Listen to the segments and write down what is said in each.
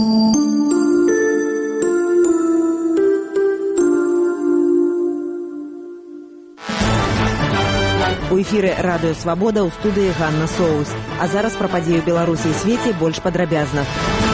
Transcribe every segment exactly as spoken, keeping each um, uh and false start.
У эфіры радыё «Свабода», ў студыі Ганна Соус. А зараз пра падзеі ў Беларусі і свеце больш падрабязна.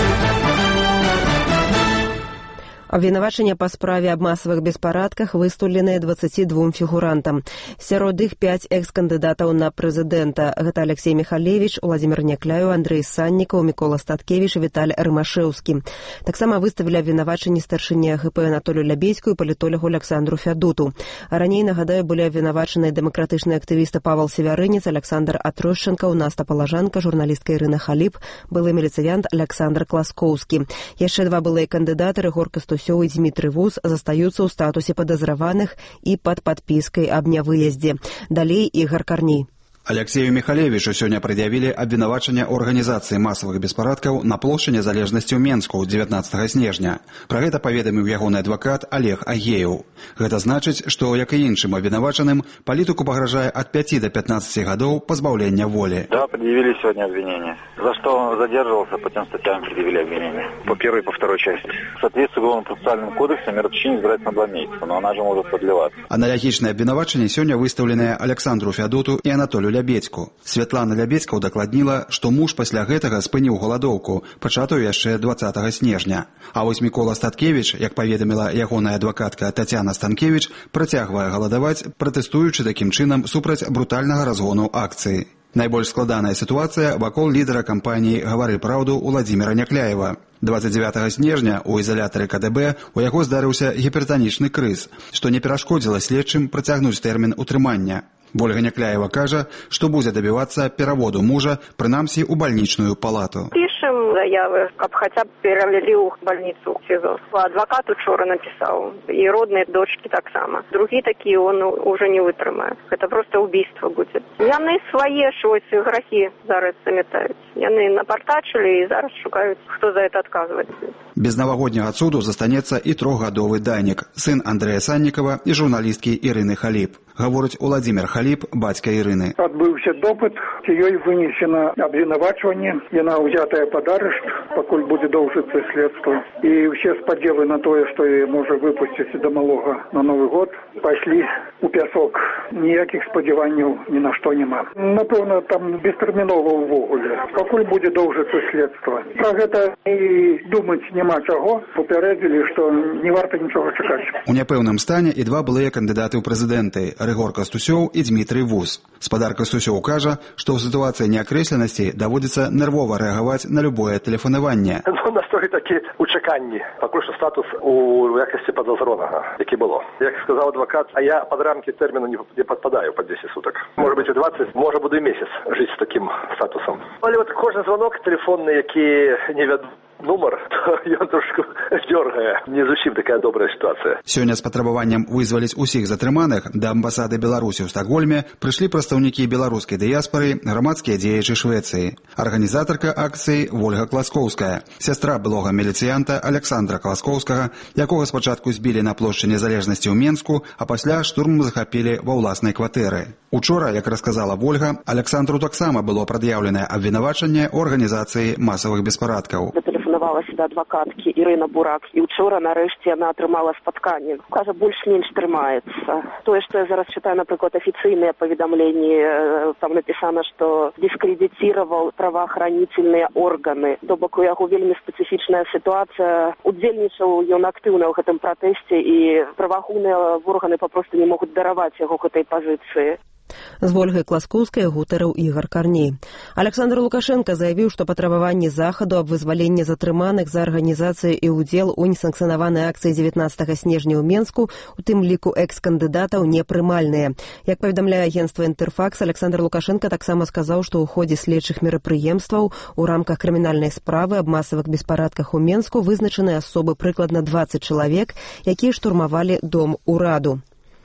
Абвінавачанне па справе аб масавых беспарадках выстаўленыя дваццаці двум фігурантам. Сярод іх пяць экс-кандыдатаў на прэзідэнта. Гэта Алексей Михалевич, Владзімір Някляеў, Андрэй Саннікаў, Мікола Статкевіч і Віталь Рымашэўскі. Таксама выставілі абвінавачанні старшыні АГП Анатолію Лябедзьку і палітолагу Аляксандру Фядуту. Раней, нагадаю, былі абвінавачаныя дэмакратычныя актывісты Павал Севярынец, Александр Атрощенкаў, Наста Палажанка, журналістка Ірына Халіп, былы міліцыянт Александр Класкоўскі. Яшчэ два былыя кандыдаты Рыгор Кастусёў і Дмітрый Вус застаюцца ў статусе падазраваных і пад падпіскай аб нявыездзе. Далей Ігар Карней. Алексею Михалевичу сёння прад'явілі абвінавачанне ў арганізацыі масавых беспарадкаў на плошчы Незалежнасці ў Менску дзевятнаццатага снежня. Пра гэта паведаміў ягоны адвакат Олег Агеев. Гэта значыць, што, як і іншым абвінавачаным, палітыку пагражае ад пяти до пятнадцати гадоў пазбаўлення волі. Да, предъявили сегодня обвинение. За что он задерживался, по тем статьям предъявили обвинение. По первой и по второй части. В соответствии с Уголовно-процессуальным кодексом мероприятие избирается на два месяца, но она же может продлеваться. Аналогичное обвинавачанне сёння выставленное Александру Фядуту и Анатолию Лябедзьку. Святлана Лябедзька удакладніла, што муж пасля гэтага спыніў галадоўку, пачатую яшчэ дваццатага снежня. А вось Мікола Статкевіч, як паведаміла ягоная адвакатка Тацяна Станкевіч, працягвае галадаваць, пратэстуючы такім чынам супраць брутальнага разгону акцыі. Найбольш складаная сітуацыя вакол лідара кампаніі «Гавары праўду» Владзіміра Някляева. двадцать девятого снежня у ізалятары ка дэ бэ у яго здарыўся гіпертанічны крыз, што не перашкодзіла следчым працягнуць тэрмін утрымання. Вольга Някляева кажа, што будзе дабівацца пераводу мужа, прынамсі, у бальнічную палату. Пішем заявы, каб хаця б перавялі ў бальніцу ў СІЗО. Адвакат учора напісаў, і родныя дочкі таксама. Другі такі он уже не вытрымае. Гэта проста убийство будзе. Яны свае шось грахі зараз замятаюць. Яны напартачылі і зараз шукаюць, хто за это адказваць. Без навагодняга цуду застанецца і трохгадовы Данік, сын Андрэя Саннікава і журналісткі Ірыны Халіп. Гаворыць Владзімір Халіп, бацька Ірыны. Адбыўся допыт, ёй вынесена абвінавачванне, яна ўзятая пад арышт, пакуль будзе доўжыцца следства. І ўсе спадзевы на тое, што яе можа выпусціць да малога на Новы год, пайшлі у пясок. Ніякіх спадзяванняў ні на што няма. Напэўна, там бестэрмінова ўвогуле. Пакуль будзе доўжыцца следства. Пра гэта і думаць няма чаго. Папярэдзілі, што не варта нічога чакаць. У няпэўным стане і два былыя кандыдаты ў прэзідэнты – Рыгор Кастусёў і Дмітрый Вус. Спадар Кастусёў кажа, што ў сітуацыі неакрэсленасці даводзіцца нервова рэагаваць на любое тэлефанаванне. Ну, настрой такі у чаканні. Пакуль што статус у якасці падазронага, які было. Як сказаў адвакат, а я пад рамкі тэрміну не, не падпадаю пад десять суток. Можа быць, у двадцать, можа буду і месяц жыць з такім статусам. Але от кожны звонок тэлефонны, які не вяду нумар, то ён трошку дёргае. Не зусім такая добрая сітуацыя. Сёння з патрабаваннем вызваліць усіх затрыманых да амбасады Беларусі ў Стакгольме прыйшлі прадстаўнікі беларускай дыяспары, грамадскія дзеячы Швецыі. Арганізатарка акцыі Вольга Класкоўская, сястра былога міліцыянта Александра Класкоўскага, якога спачатку збілі на плошчы Незалежнасці ў Менску, а пасля штурм захапілі ва ўласнай кватэры. Учора, як расказала Вольга, Александру таксама было прад'яўленае абвінавачанне ў арганізацыі масавых беспарадкаў. Тэлефанавала сюда адвакаткі Ірына Бурак, і учора нарэшце яна атрымала спатканне. Кажа, больш-менш трымаецца. Тое, што я зараз чытаю, напрыклад, афіцыйныя паведамленні, там напісана, што дыскрэдыцировал праваахранительныя органы. То бок у яго вельмі спецыфічная сітуацыя. Удзельнічаў ён актыўна ў гэтым пратэсце, і праваахоўныя органы папросту не могуць дараваць яго гэтай пазіцыі. З Вольгай Класкоўскай гутарыў Ігар Карней. Александр Лукашенко заявіў, што патрабаванні захаду аб вызваленні затрыманых за арганізацыю і ўдзел у несанкцыянаванай акцыі дзевятнаццатага снежня ў Менску, у тым ліку экс-кандыдатаў, непрымальныя. Як паведамляе агенцтва «Інтэрфакс», Александр Лукашенко таксама сказаў, што ў ходзе следчых мерапрыемстваў у рамках крымінальнай справы аб масавых беспарадках у Менску вызначаны асобы прыкладна дваццаць чалавек, якія штурмавалі дом ураду.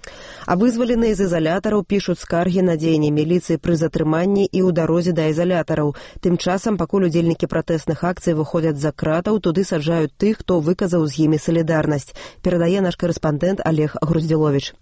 А вызваленыя з ізалятараў пішуць скаргі на дзеянні міліцыі пры затрыманні і ў дарозе да ізалятараў. Тым часам, пакуль удзельнікі пратэсных акцый выходзяць за кратаў, туды саджаюць тых, хто выказаў з імі салідарнасць, перадае наш корэспандэнт Олег Груздзіловіч.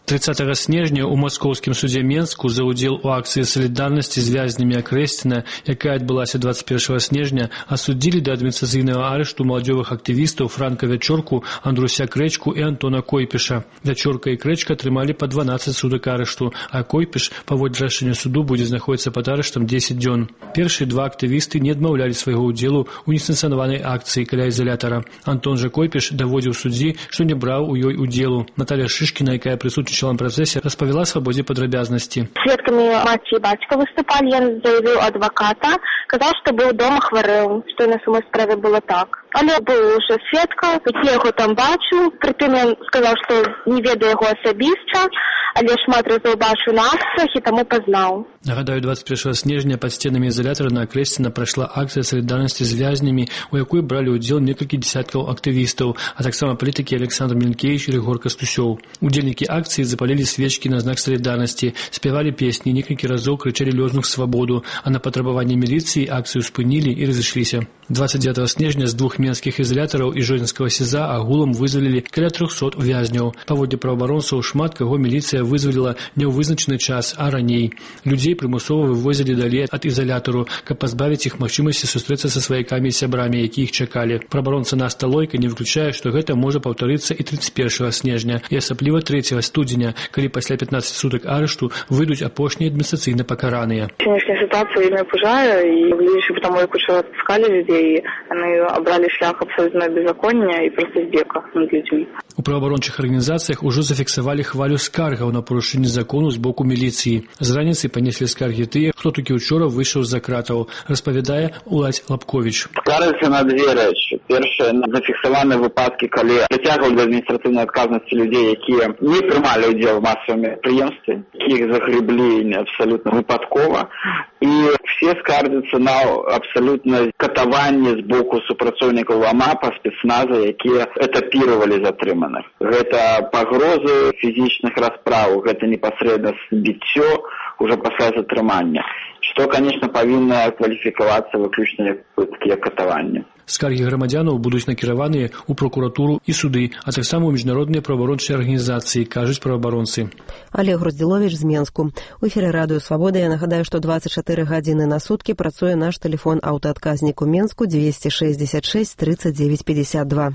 тридцатага снежня ў маскоўскім судзе Менску за ўдзел у акцыі салідарнасці з вязнямі Акрэсціна, якая адбылася двадцать первого снежня, асудзілі да адміністрацыйнага арышту маладзёвых актывістаў Франка Вячорку, Андруся Крэчку і Антона Койпіша. Вячорка і Крэчка атрымалі па дванаццаць сутак арышту, а Койпіш, паводле рашэння суду, будзе знаходзіцца пад арыштам дзесяць дзён. Першыя два актывісты не адмаўлялі свайго ўдзелу ў несанкцыянаванай акцыі каля изолятора. Антон же Койпіш даводзіў суддзі, што не браў у ёй удзелу. Наталья Шишкина, якая присутствовала в процессе, распавяла свободе подробязности. Сведками мать и батька выступали, я заявил адвоката, сказал, что был дома хворел, что на самой справе было так. Але был уже сведка, я его там бачу, притым он сказал, что не ведаю его особисто, але шмат разоў бачу на акциях и тому познал. Нагадаю, двадцать первого снежня под стенами изолятора на Акрэсціна прошла акция солидарности с вязнями, у якой брали удел некалькі десятков активистов, а так само политики Александр Милькевич и Ригор Костусёв. Удельники акции запалили свечки на знак солидарности, спевали песни, некалькі разоў кричали лёзнух свободу, а на потребование милиции акцию спынили и разошлись. двадцать девятого снежня с двух менских изоляторов и Жодзінскага СІЗА агулам вызвалілі каля трёхсот вязняў. Паводле праваабаронцаў, шмат каго міліцыя вызваліла не ў вызначаны час, а раней. Людзей прымусова вывозілі далей ад изолятару, каб пазбавіць іх магчымасці сустрэцца са сваякамі і сябрамі, які іх чакалі. Праваабаронца Наста Лойка не выключае, што гэта можа паўтарыцца і тридцать первого снежня, і асабліва трэцяга студзеня, калі пасля пятнадцати сутак арышту выйдуць апошнія адміністрацыйна пакараныя. Сённяшняя ситуация меня пужае, и видишь, потому как уже отпускали людей, и они обрали шлях абсолютно беззакония и просто збека над людьми. У праваабарончых арганізацыях ужо зафіксавалі хвалю скаргаў на парушэнне закону з боку міліцыі. З раніцы панеслі скаргі тыя, хто толькі учора выйшаў з-за кратаў, распавядае Уладзь Лапковіч. Скаржацца на две рэчы. Першае, зафіксаваны выпадкі, калі прыцягваюць да адміністратыўнай адказнасці людзей, якія не прымалі ўдзел у масавым мерапрыемстве, якіх загрэблі абсалютна выпадкова. І все скардзяцца на абсалютна катаванне з боку супрацоўнікаў АМАПа, спецназа, якія этапіравалі затрыманых. Гэта пагрозы фізічных распраў, гэта непасрэдна біццё уже пасля затрымання, што, конечно, павінна кваліфікавацца выключна як катаванне. Скаргі грамадзянаў будуць накіраваныя ў прокуратуру і суды, а таксама ў міжнародныя праваабарончыя арганізацыі, кажуць праваабаронцы. Олег Груздзіловіч з Менску. У эфіры Радыё Свабода. Я нагадаю, што двадцать четыре гадзіны на суткі працуе наш тэлефон аўтаадказнік у Менску двести шестьдесят шесть тридцать девять пятьдесят два.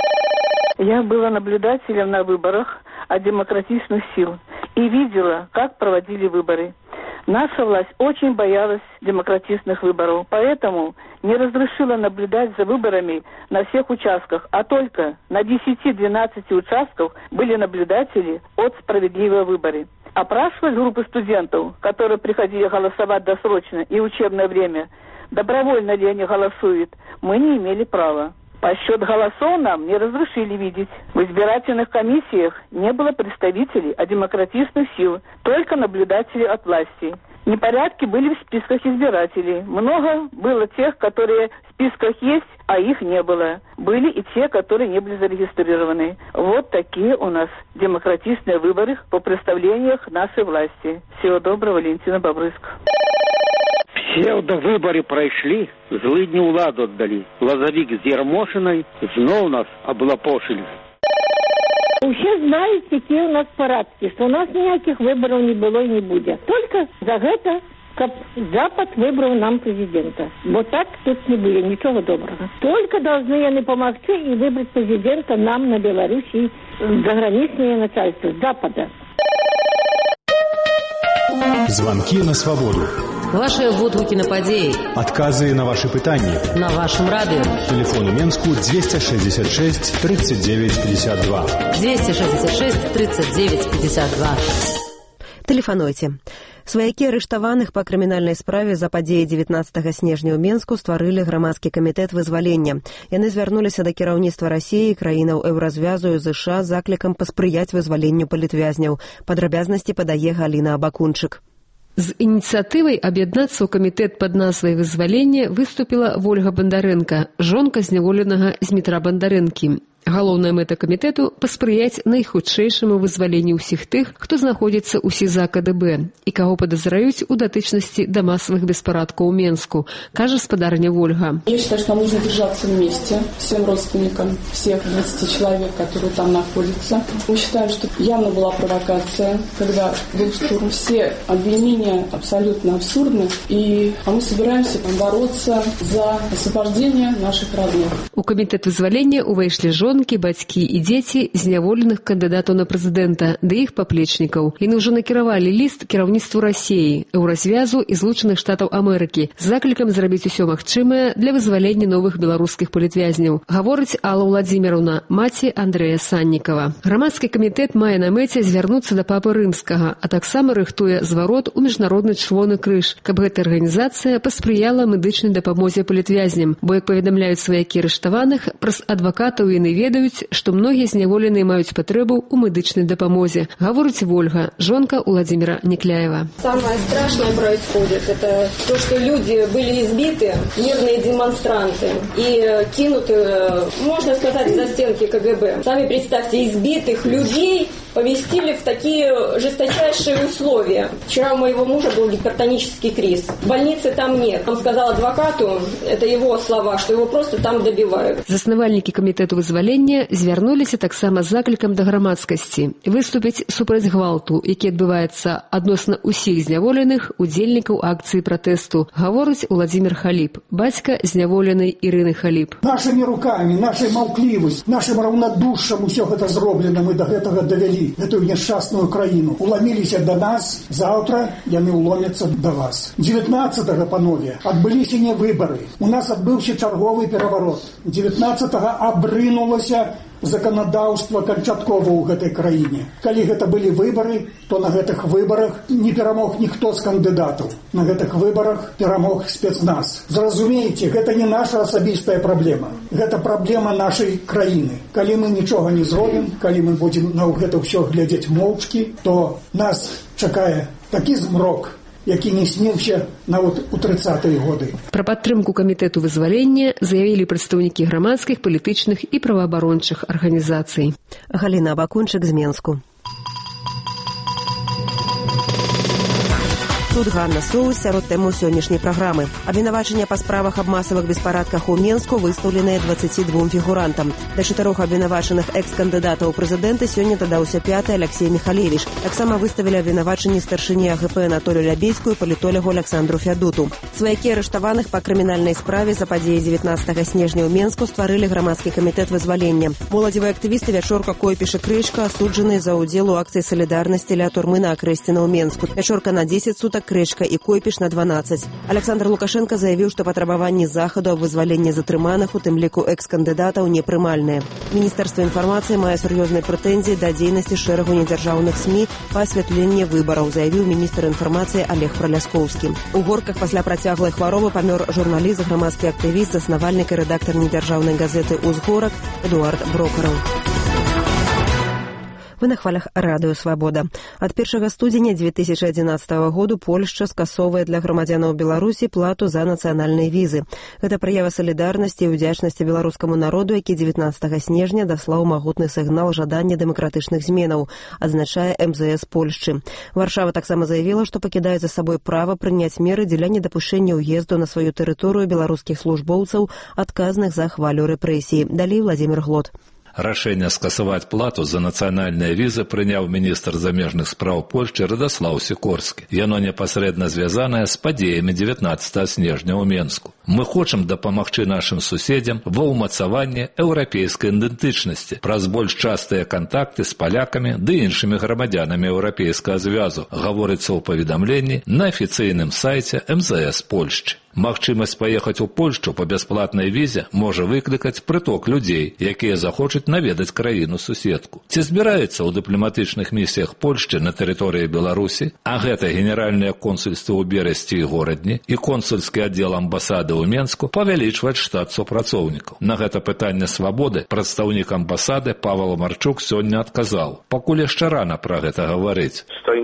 Я была наблюдателем на выборах от демократичных сил и видела, как проводили выборы. Наша власть очень боялась демократичных выборов, поэтому не разрешила наблюдать за выборами на всех участках, а только на десяти-двенадцати участках были наблюдатели от «Справедливые выборы». Опрашивать группы студентов, которые приходили голосовать досрочно и учебное время, добровольно ли они голосуют, мы не имели права. Подсчет голосов нам не разрешили видеть. В избирательных комиссиях не было представителей от демократичных сил, только наблюдатели от власти. Непорядки были в списках избирателей. Много было тех, которые в списках есть, а их не было. Были и те, которые не были зарегистрированы. Вот такие у нас демократичные выборы по представлениях нашей власти. Всего доброго, Валентина Бобрыск. Псевдовыборы пройшли, злыдні ўладу отдали. Лазовик с Ермошиной знов нас облапошили. Усе знают, какие у нас парадки, что у нас никаких выборов не было и не будет. Только за это, как Запад выбрал нам президента. Вот так тут не было, ничего доброго. Только должны они помогти и выбрать президента нам на Беларуси, заграничное начальство с Запада. Звонки на свободу. Ваши водгукі на падзеі. Адказы на ваши пытанні. На вашем радио. Телефон у Менску двести шестьдесят шесть тридцать девять пятьдесят два. двести шестьдесят шесть тридцать девять пятьдесят два. Тэлефануйце. Сваякі арыштаваных па крымінальнай справе за падзеі дзевятнаццатага снежня ў Менску стварылі грамадскі камітэт вызвалення. Яны звярнуліся да кіраўніцтва Расіі, краінаў Еўразвязу і ЗША з заклікам паспрыяць вызваленню палітвязняў. Падрабязнасці падае Галіна Абакунчык. З ініцыятывай аб'яднацца ў камітэт пад назвай «Вызвалення» выступіла Вольга Бандарэнка, жонка зняволенага Змітра Бандарэнкі. Галоўная мэта камітэту – паспрыяць найхутчэйшаму вызваленню ўсіх тых, хто знаходзіцца ў СІЗА КДБ і каго падазраюць у датычнасці да масавых беспарадкаў у Менску, кажа спадарня Вольга. Я считаю, что нам нужно держаться вместе всем родственникам всех двадцати человек, которые там находятся. Мы считаем, что явно была провокация, когда был штурм. Все обвинения абсолютно абсурдны, и а мы собираемся бороться за освобождение наших родных. У камітэт вызвалення увайшлі жонкі, бацькі і дзеці зняволеных кандыдатаў на прэзідэнта да іх паплечнікаў. Яны ўжо накіравалі ліст кіраўніцтву Расіі, Еўразвязу і Злучаных Штатаў Амерыкі з заклікам зрабіць усё магчымае для вызвалення новых беларускіх палітвязняў, гаворыць Алла Владзіміровна, маці Андрэя Саннікава. Грамадскі камітэт мае на мэце звярнуцца да папы рымскага, а таксама рыхтуе зварот у міжнародны чырвоны крыж, каб гэта арганізацыя паспрыяла медычнай дапамозе палітвязням, бо, як паведамляюць сваякі арыштаваных, праз адвакатаў яны ведаюць, што многія зняволеныя маюць патрэбу ў медычнай дапамозе. Гаворыць Вольга, жонка Владимира Некляева. Самое страшное происходит, это то, что люди были избиты, мирные демонстранты, и кинуты, можно сказать, за стенки КГБ. Сами представьте, избитых людей поместили в такие жесточайшие условия. Вчера у моего мужа был гипертонический криз. Больницы там нет. Он сказал адвокату, это его слова, что его просто там добивают. Заснавальнікі камітэту вызвалення звярнуліся таксама з заклікам да грамадскасці выступіць супраць гвалту, які адбываецца адносна ўсіх зняволеных удзельнікаў акцыі пратэсту, гаворыць Владимир Халіп, бацька зняволенай Ірыны Халіп. Нашымі рукамі, нашай маўклівасць, нашым раўнадушшам усё гэта зроблена, мы да гэтага давялі гэтую няшчасную краіну. Уламіліся да нас, заўтра яны уломяцца да вас. дзевятнаццатага, панове, адбыліся не выбары. У нас адбыўся чарговы пераварот. дзевятнаццатага абрынулася заканадаўства канчаткова ў гэтай краіне. Калі гэта былі выбары, то на гэтых выбарах не перамог ніхто з кандыдатаў. На гэтых выбарах перамог спецназ. Зразумееце, гэта не наша асабістая праблема. Гэта праблема нашай краіны. Калі мы нічога не зробім, калі мы будзем на гэта ўсё глядзець моўчкі, то нас чакае такі змрок, які не сніўся нават у трыццатыя годы. Пра падтрымку камітэту вызвалення заявілі прадстаўнікі грамадскіх, палітычных і праваабарончых арганізацый. Галіна Абакунчык з Менску. Тут Ганна Соус сярод тэмаў сённяшняй праграмы. Абвінавачанне па справах аб масавых беспарадках у Менску выстаўленыя дваццаці двум фігурантам. Да чатырох абвінавачаных экс-кандыдатаў у прэзідэнты сёння дадаўся пяты Алексей Михалевич. Таксама выставілі абвінавачанні старшыні АГП Анатолю Лябецьку і палітолягу Александру Фядуту. Сваякі арыштаваных па крымінальнай справе за падзеі дзевятнаццатага снежня ў Менску стварылі грамадскі камітэт вызвалення. Моладзевыя актывісты Вячорка, Койпіш і Крычка асуджаныя за ўдзел у акцыі салідарнасці ля турмы на Акрэсціна ў Менску. Вячорка на дзесяць сутак, Крычка і Койпіш на дванаццаць. Александр Лукашенко заявіў, што патрабаванні захаду аб вызваленні затрыманых, у тым ліку экс-кандыдатаў, непрымальныя. Міністэрства інфармацыі мае сур'ёзныя прэтэнзіі да дзейнасці шэрагу недзяржаўных СМІ па асвятленні выбараў, заявіў міністр інфармацыі Олег Праляскоўскі. У Горках пасля працяглай хваробы памёр журналіст, грамадскі актывіст, заснавальнік і рэдактар недзяржаўнай газеты «Узгорак» Эдуард Брокараў. Вы на хвалях радыё «Свабода». Ад першага студзеня дзве тысячы адзінаццатага году Польшча скасоўвае для грамадзянаў Беларусі плату за нацыянальныя візы. Гэта праява салідарнасці і ўдзячнасці беларускаму народу, які дзевятнаццатага снежня даслаў магутны сігнал жадання дэмакратычных зменаў, адзначае эм зэ эс Польшчы. Варшава таксама заявіла, што пакідае за сабой права прыняць меры дзеля недапушчэння ўезду на сваю тэрыторыю беларускіх службоўцаў, адказных за хвалю рэпрэсіі. Далей Владимир Глот. Рашэнне скасаваць плату за нацыянальныя візы прыняў міністр замежных спраў Польшчы Радаслаў Сікорскі. Яно непасрэдна звязанае з падзеямі дзевятнаццатага снежня ў Менску. Мы хочам дапамагчы нашым суседзям ва ўмацаванні еўрапейскай ідэнтычнасці праз больш частыя кантакты з палякамі ды іншымі грамадзянамі еўрапейскага звязу, гаворыцца ў паведамленні на афіцыйным сайце эм зэ эс Польшчы. Магчымасць паехаць у Польшчу па бясплатнай візе можа выклікаць прыток людзей, якія захочуць наведаць краіну-суседку. Ці збіраюцца ў дыпламатычных місіях Польшчы на тэрыторыі Беларусі, а гэта генеральныя консульствы ў Берасці і Горадні і консульскі аддзел амбасады ў Менску павялічваць штат супрацоўнікаў. На гэта пытанне «Свабоды» прадстаўнік амбасады Павел Марчук сёння адказаў. Пакуль яшчэ рана пра гэта гаварыць. Стоим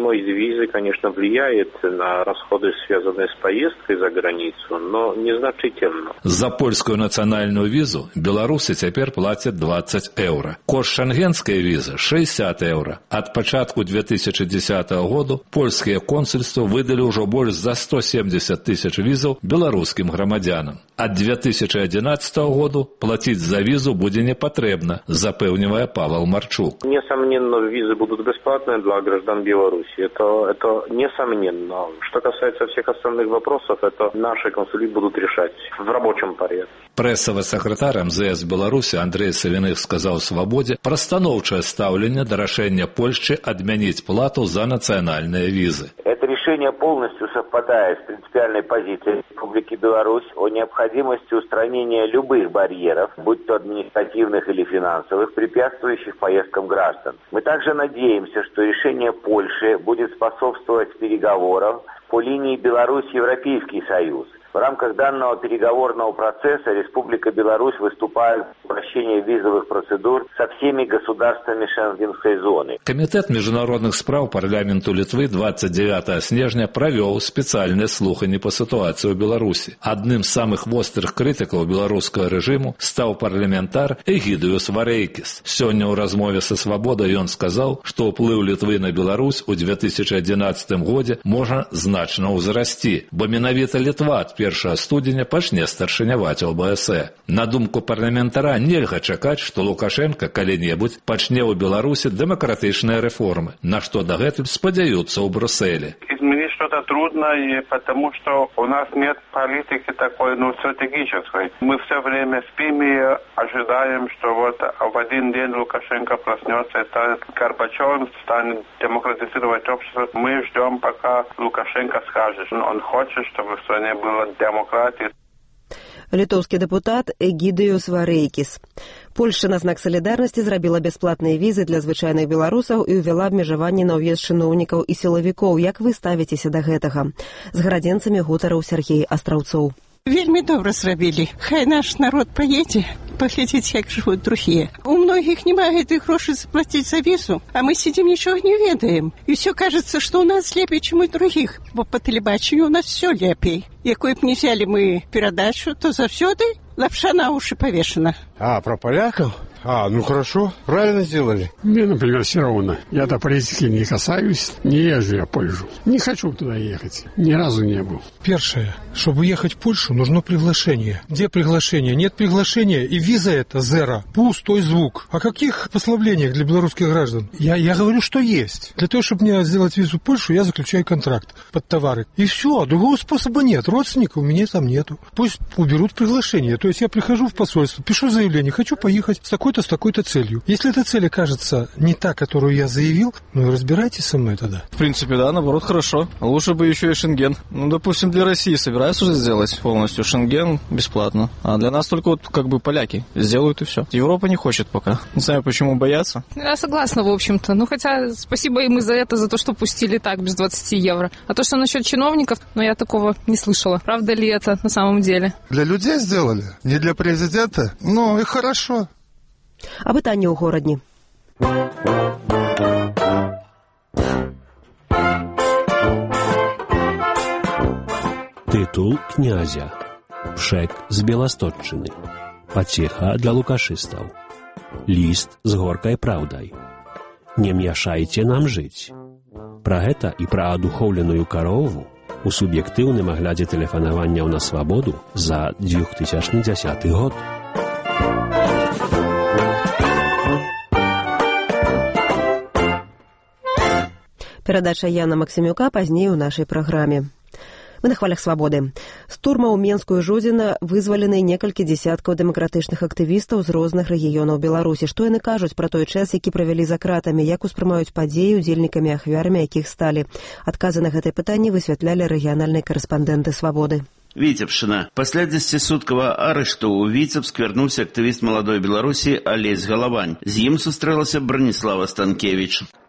стоимость визы, конечно, влияет на расходы, связанные с поездкой за границу, но незначительно. За польскую национальную визу белорусы теперь платят двадцать евро. Кошт шенгенской визы шестьдесят евро. От початку две тысячи десятого года польские консульства выдали уже больше за сто семьдесят тысяч визов белорусским громадянам. От две тысячи одиннадцатого года платить за визу будет не потребно, запевнивая Павел Марчук. Несомненно, визы будут бесплатные для граждан Беларуси. Это, это несомненно. Что касается всех остальных вопросов, это наши консулы будут решать в рабочем порядке. Прессовый секретарь эм зэ эс Беларуси Андрей Савиных сказал «Свободе» про становчее ставление до решения Польши отменить плату за национальные визы. Это решение полностью совпадает с принципиальной позицией Республики Беларусь о необходимости устранения любых барьеров, будь то административных или финансовых, препятствующих поездкам граждан. Мы также надеемся, что решение Польши будет способствовать переговорам по линии Беларусь-Европейский Союз. В рамках данного переговорного процесса Республика Беларусь выступает в упрощении визовых процедур со всеми государствами Шенгенской зоны. Комитет международных справ парламенту Литвы двадцать девятого снежня провел специальные слухания по ситуации в Беларуси. Одним из самых острых критиков белорусского режиму стал парламентар Эгидиус Варейкис. Сегодня в размове со «Свободой» он сказал, что уплыв Литвы на Беларусь у две тысячи одиннадцатом году можно значно узрасти, бо менавіта Литва от першага студзеня пачне старшыняваць о бэ эс э. На думку парламентара, нельга чакаць, што Лукашенко калі-небудзь пачне ў Беларусі дэмакратычныя рэформы, на што дагэтуль спадзяюцца ў Брюсселе. Изменить что-то трудно, и потому что у нас нет политики такой, ну, стратегической. Мы все время спим и ожидаем, что вот в один день Лукашенко проснется и станет Горбачевым, станет демократизировать общество. Мы ждем, пока Лукашенко скажет. Он хочет, чтобы в стране была демократия. Літоўскі дэпутат Эгідыюс Варейкіс. Польшча на знак салідарнасці зрабіла бясплатныя візы для звычайных беларусаў і ўвяла абмежаванні на ўезд чыноўнікаў і сілавікоў. Як вы ставіцеся да гэтага? З гарадзенцамі гутарыў Сергей Астраўцоў. Вельмі добра зрабілі. Хай наш народ паедзе, паглядзець, як жывуць другія. У многіх няма гэтых грошай заплаціць за візу, а мы сидзім нічога не ведаем. І ўсё кажется, што ў нас лепей, чым у другіх, бо па тэлебачанню у нас все лепей. Якой б не взяли мы перадачу, то заўсёды лапша на уши повешена. А, про поляков? А, ну хорошо, правильно сделали. Мне, например, все равно. Я-то политики не касаюсь, не езжу я в Польшу. Не хочу туда ехать, ни разу не был. Первое, чтобы ехать в Польшу, нужно приглашение. Где приглашение? Нет приглашения, и виза это зеро, пустой звук. О каких послаблениях для белорусских граждан? Я, я говорю, что есть. Для того, чтобы мне сделать визу в Польшу, я заключаю контракт под товары. И все, другого способа нет. Родственников у меня там нету. Пусть уберут приглашение. То есть я прихожу в посольство, пишу заявление, хочу поехать с такой-то, с такой-то целью. Если эта цель окажется не та, которую я заявил, ну и разбирайтесь со мной тогда. В принципе, да, наоборот, хорошо. Лучше бы еще и Шенген. Ну, допустим, для России собираются уже сделать полностью Шенген бесплатно. А для нас только вот как бы поляки сделают и все. Европа не хочет пока. Не знаю, почему боятся. Я согласна, в общем-то. Ну, хотя спасибо им и за это, за то, что пустили так, без двадцати евро. А то, что насчет чиновников, ну, я такого не слышала. Правда ли это на самом деле? Для людей сделали, не для президента. Ну, и хорошо. А пытанне ў горадні. Тытул князя. Пшек з Беласточчыны. Пацеха для лукашыстаў. Ліст з горкай праўдай. Не мяшайце нам жыць. Пра гэта і пра адухоўленую карову у суб'ектыўным аглядзе тэлефанаванняў на свабоду за две тысячи десятый год. Перадача Яна Максімюка пазней у нашай праграме. Мы на хвалях свабоды. З турма ў Менскую Жодзіна вызвалены некалькі дзесяткаў дэмакратычных актывістаў з розных рэгіёнаў Беларусі. Што яны кажуць пра той час, які правялі за кратамі, як успрымаюць падзеі, удзельнікамі і ахвярамі якіх сталі? Адказы на гэтае пытанне высвятлялі рэгіянальныя карэспандэнты свабоды. Віцебшчына. Пасля дзесяцісуткавага арышту ў Віцебск вярнуўся актывіст маладой Беларусі Алесь Галавань. З ім сустрэлася Браніслава Станкевіч.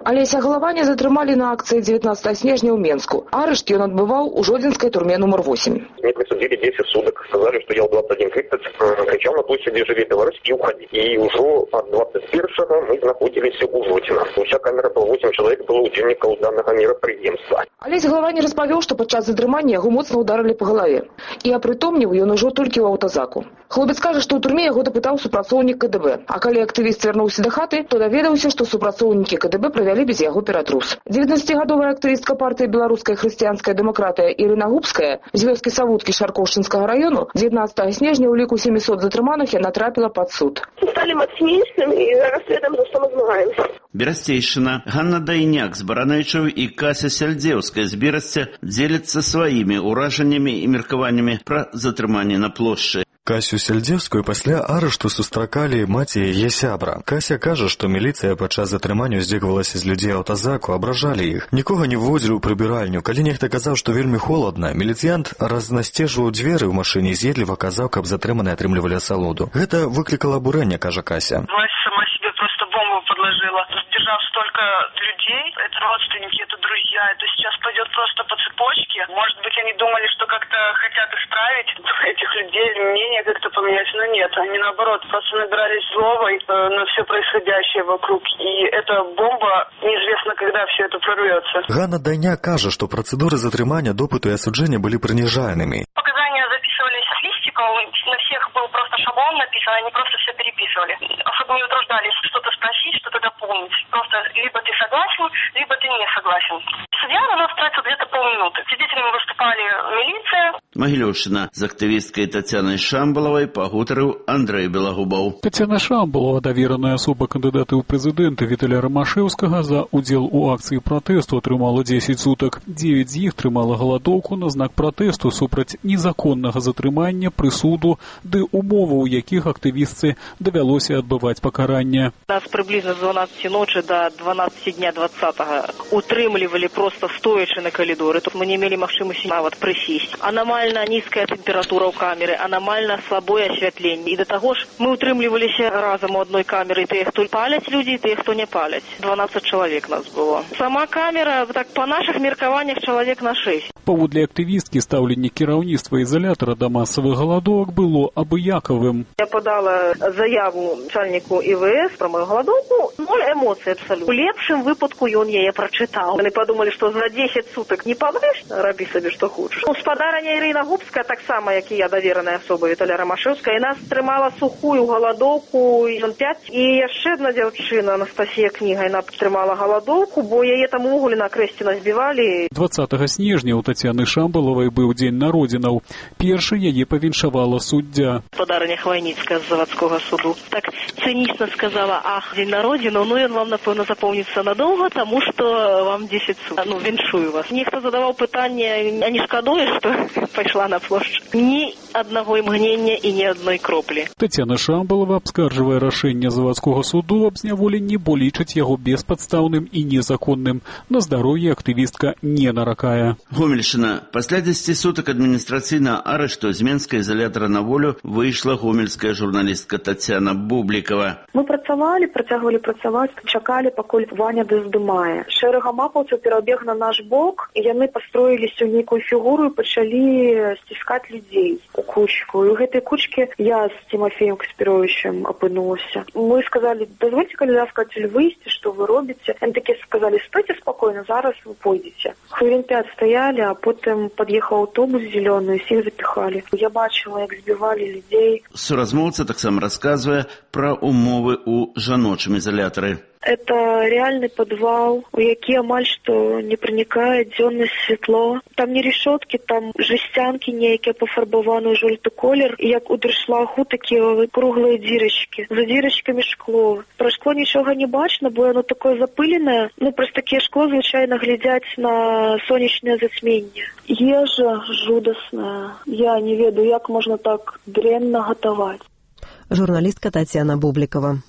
Алеся Галаваня затрымалі на акцыі дзевятнаццатага снежня ў Менску. Арышт ён адбываў у жодзінскай турме нумар восемь. Мне присудили десять суток. Сказали, что я в двадцать один тридцать кричал на площади «Живи Беларусь» и уходи. И уже от двадцать первого мы находились у Жодина. Вся камера было восемь человек, было удзельнікаў данного мерапрыемства. Алеся Галаваня распавёў, што падчас затрымання яго моцна ударылі па галаве. І апрытомніў ён ужо толькі ў аўтазаку. Хлопец кажа, што ў турме яго дапытаў супрацоўнік ка дэ бэ. А калі актывіст вярнуўся да хаты, то даведаўся, што супрацоўнікі ка дэ бэ правялі без яго ператрус. дзевятнаццацігадовая актывістка партыі «Беларуская хрысціянская дэмакратыя» Ірына Губская з вёскі Савуткі Шаркоўшчынскага раёну дзевятнаццатага снежня ў ліку сямісот затрыманых яна трапіла пад суд. Сталі мацнейшымі і зараз ведам, за што мы змагаемся. Берасцейшчына, Ганна Дайняк з Баранавічаў і Кася Сяльдзеўская з Берасця дзеляцца сваімі ўражаннямі і меркаваннямі пра затрыманне на плошчы. Касю Сяльдзеўскую пасля арышту сустракалі маці яе сябра. Кася кажа, што міліцыя падчас затрымання здзекавалася з людзей аўтазаку, абражалі іх. Нікога не вводзілі ў прыбіральню. Калі нехта казаў, што вельмі холадна, міліцыянт разнасцежваў дзверы ў машыне і з'едліва казаў, каб затрыманыя атрымлівалі асалоду. Гэта выклікала абурэнне, кажа Кася. Власть сама себе просто бомбу подложила. Сдержав столько людей, это родственники, это друзья, это сейчас пойдет просто по цепочке. Может быть, они думали, что как-то хотят исправить этих людей, мнение как-то поменять, но нет. Они, наоборот, просто набирались злобой э, на все происходящее вокруг. И эта бомба, неизвестно, когда все это прорвется. Ганна Дайняк кажа, што працэдуры затрымання, допыту і асуджэння былі прыніжальнымі. Показания записывались с листиков, на всех был просто шаблон написан, они просто все переписывали. Особо не утруждались что-то спросить, что-то дополнить. Просто либо ты согласен, либо ты не согласен. Судья на нас тратил где-то полминуты. Свидетелями выступали милиция. Магілёўшчына з актывісткай Тацянай Шамбалавай пагутарыў Андрэй Белагубаў. Тацяна Шамбалава, давераная асоба кандыдата ў прэзідэнты Віталя Рамашэўскага, за удзел у акцыі пратэсту атрымала дзесяць сутак. дзевяць з іх трымала галадоўку на знак пратэсту супраць незаконнага затрымання, прысуду ды умоваў, у якіх актывістцы давялося адбываць пакаранне. Нас прыблізна з дванаццаці ночы да дванаццаці дня двадцатага утрымлівалі просто стоячы на калідоры. Тут мы не мелі магчымасці нават прысесці. Анамальна нізкая тэмпература ў камеры, анамальна слабое асвятленне. І да таго ж мы утрымліваліся разам у адной камеры. Тыя, хто паляць людзі, тыя, хто не паляць. дванаццаць чалавек нас было. Сама камера, так па нашых меркаваннях, чалавек на шэсць. Паводле актывісткі, стаўленне кіраўніцтва ізалятара да масавых галадоўак было абыякавым. Я подала заяву начальніку і вэ эс пра мою галадоўку. Ноль эмоцый абсалютна. У лепшым выпадку ён яе прачытаў. Яны падумалі, што за дзесяць сутак не памрэш, рабі сабе што хочаш. Гаспадарня Ірына Губская, таксама, як і я, давераная асоба Віталя Рамашэўская, і нас трымала сухую галадоўку ён пяць. І яшчэ адна дзяўчына, Анастасія Кніга, яна трымала галадоўку, бо яе там увогуле на крэсце назбівалі. дваццатага снежня ў Тацяны Шамбалавай быў дзень народзінаў. Першы яе павіншавала суддзя. Гаспадарня Хвайніцкая з завадскога суду так цынічна сказала: ах, дзень народзінаў, ну ён вам, напэўна, запомніцца надоўга, таму што вам дзесяць сутак. Ну, віншую вас. Нехта задаваў пытанне, а не шкадуеш, што пайшла на плошчу? Ні аднаго імгнення і ні адной кроплі. Тацяна Шамбалава абскарджвае рашэнне завадскога суду аб зняволенні, бо лічыць яго беспадстаўным і незаконным. На здароўе актывістка не наракае. Гомельшчына. Пасля дзесяці сутак адміністрацыйнага арышту з Менска ізалятара на волю выйшла гомельская журналістка Тацяна Бублікава. Мы працавалі, працягвалі працаваць, чакалі, пакуль Ваня даздымае. Шэрага мапаўцаў перабег на наш бок, і яны пастроіліся ў нейкую фігуру і пачалі сціскаць людзей у кучку. І ў гэтай кучкі я з Тимофеем Каспіровичем апынулася. Мы сказалі: дазвольце, калі ласка, адсюль выйсці, што вы робіце? Яны такі сказалі: стойце спакойна, зараз вы пойдзеце. Хвілін пяць стаялі, а потым пад'ехаў аўтобус зелёны, усіх запіхалі. Я бачыла, як збівалі людзей. Суразмоўца таксама расказвае пра умовы ў жаночым ізалятары. Это реальный подвал, у які амаль што не пранікае дзённае святло. Там не решетки, там жестянки нейкія пафарбаваны ў жоўты колер. І як у дуршлагу такія круглыя дзірачкі. За дзірачкамі шкло. Пра шкло нічога не бачна, бо яно такое запыленае. Ну, праз такія шкло звычайна глядзяць на сонечнае зацьменне. Ежа жудасная. Я не ведаю, як можна так дрэнна гатаваць. Журналістка Тацяна Бублікава.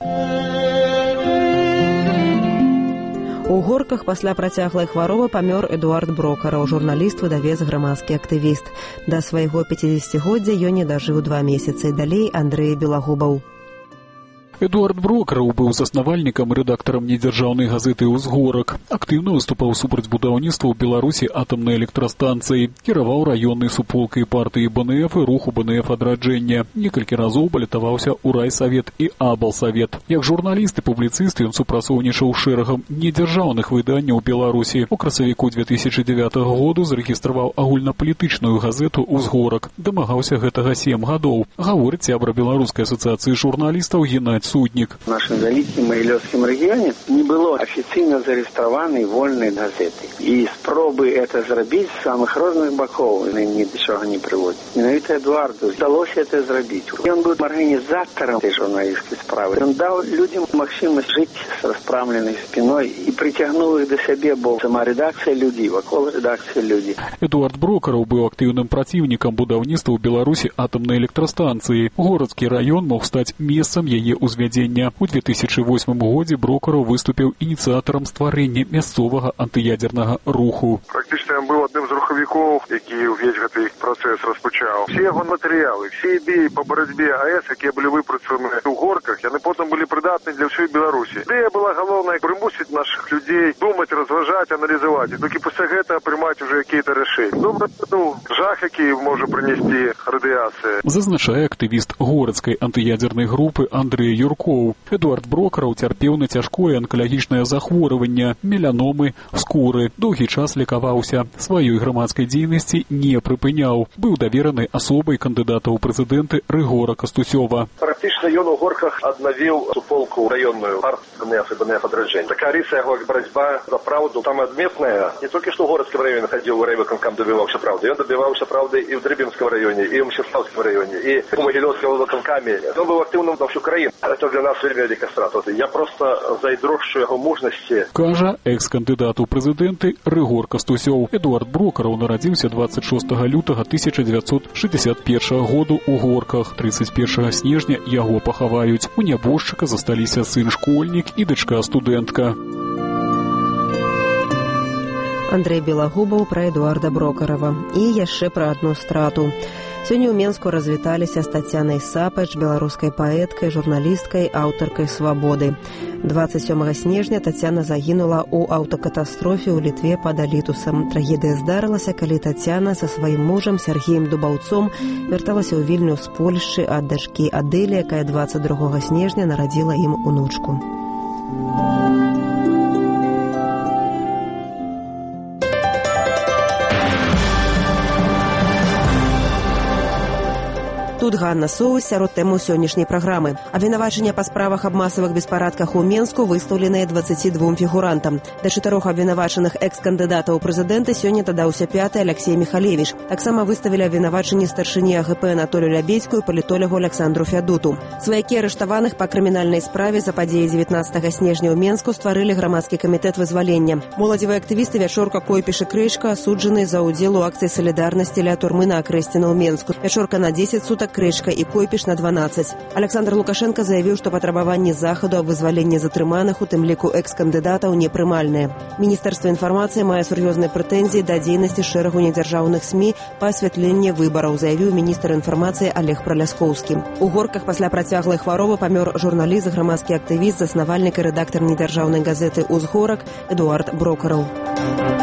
У Горках пасля працяглай хваробы памёр Эдуард Брокараў, журналіст, выдавец, грамадскі актывіст. Да свайго пяцідзесяцігоддзя ён не дажыў два месяцы. Далей Андрэй Белагубаў. Эдуард Брокараў быў заснавальнікам і рэдактарам недзяржаўнай газеты «Узгорак». Актыўна выступаў супраць будаўніцтва ў Беларусі атамнай электрастанцыі, кіраваў раённай суполкай партыі бэ эн эф і руху бэ эн эф адраджэння. Некалькі разоў балятаваўся ў райсавет і аблсавет. Як журналіст і публіцыст ён супрацоўнічаў з шэрагам недзяржаўных выданняў Беларусі. У красавіку две тысячы дзевятага году зарэгістраваў агульнапалітычную газету «Узгорак». Дамагаўся гэтага сем гадоў. Гаворыць сябра Беларускай асацыяцыі журналістаў Геннадзь Суднік. В нашем Заліцкім і Ілёўскім рэгіёне не было афіцыйна зарэгістраванай вольнай газеты. І спробы это зрабіць з самых розных бакоў ні да чага не прыводзяць. Менавіта Эдуарду удалося это зрабіць. Ён быў арганізатарам этой журналісцкай справы. Ён даў людям магчымасць жыць з распрамленай спіной і прыцягнуў іх да сябе, бо сама рэдакцыя людзей, вакол рэдакцыі людзей. Эдуард Брокараў быў актыўным праціўнікам будаўніцтва ў Беларусі атамнай электрастанцыі. Городскі раён мог стаць месцам яе ўзвядзення. У две тысячы восьмым годзе Брокараў выступіў ініцыятарам стварэння мясцовага антыядзернага руху. Практычна ён быў адным з рухавікоў, які ўвесь гэты працэс распачаў. Все яго матэрыялы, все ідэі па барацьбе АЭС, якія былі выпрацаваны ў Горках, яны потым былі прыдатны для ўсёй Беларусі. Ідэя была галоўнай прымусіць нашых людзей думаць, разважаць, аналізаваць, і толькі пасля гэтага прымаць уже якія-то рашэнні. Добра, ну, жах, які можа прынесці радыяцыя. Зазначае актывіст горадскай антыядзернай групы Андрэй Юркоў. Эдуард Брокараў цярпеў на цяжкое анкалагічнае захворванне, меланомы, скуры. Доўгі час лекаваўся. Сваёй грамадскай дзейнасці не прыпыняў. Быў даверанай асобай кандыдата ў прэзідэнты Рыгора Кастусёва. Практычна ён у Горках аднавіў суполку раённую партыю бэ эн эф і бэ эн эф адраджэння. Такая рыса яго барацьба за праўду там адметная. Не толькі што ў горадскім раёне хадзіў, у райвыканкам добіваўся праўды. Ён добіваўся праўды і ў Дрыбінскім раёне, і ў Мчыслаўскім раёне, і ў Магілёўскім выканкаме. Ён быў актыўным на всю краіну. Это для нас вельмі вялікая страта. Я просто зайздрошчу яго мужнасці. Кажа экс-кандыдат у прэзідэнты Рыгор Кастусёў. Эдуард Брокараў нарадзіўся дваццаць шостага лютага тысяча дзевяцьсот шэсцьдзесят першага году ў Горках. трыццаць першага снежня яго пахаваюць. У нябожчыка засталіся сын школьнік і дачка студэнтка. Андрэй Белагубаў пра Эдуарда Брокарава. І яшчэ пра адну страту. Сёння ў Менску развіталіся з Тацянай Сапач, беларускай паэткай, журналісткай, аўтаркай «Свабоды». дваццаць сёмага снежня Тацяна загінула ў аўтакатастрофе ў Літве пад Алітусам. Трагедыя здарылася, калі Тацяна са сваім мужам Сергеем Дубаўцом вярталася ў Вільню з Польшчы ад дачкі Адэлі, якая дваццаць другога снежня нарадзіла ім унучку. Тут Ганна Соус сярод тэму сённяшняй праграмы. Абвінавачанне па справах аб масавых беспарадках у Менску выстаўленыя дваццаці двум фігурантам. Да чатырох абвінавачаных экс-кандыдатаў у прэзідэнты сёння дадаўся пяты Алексей Михалевич. Таксама выставілі абвінавачанні старшыні АГП Анатолію Лябедзьку і палітолягу Александру Фядуту. Сваякі арыштаваных па крымінальнай справе за падзеі дзевятнаццатага снежня ў Менску стварылі грамадскі камітэт вызвалення. Моладзевыя актывісты Вячорка, Койпіш і Крэчка асуджаны за ўдзел у акцыі салідарнасці ля турмы на Акрэсціна ў Менску. Вячорка на дзесяць сутак, Крэчка і Койпіш на дванаццаць. Александр Лукашенко заявіў, што патрабаванні захаду аб вызваленні затрыманых, у тым ліку экс-кандыдатаў, непрымальныя. Міністэрства інфармацыі мае сур'ёзныя прэтэнзіі да дзейнасці шэрагу недзяржаўных СМІ па асвятленні выбараў, заявіў міністр інфармацыі Олег Праляскоўскі. У Горках пасля працяглай хваробы памёр журналіст, грамадскі актывіст, заснавальнік і рэдактар недзяржаўнай газеты «Узгорак» Эдуард Брокараў.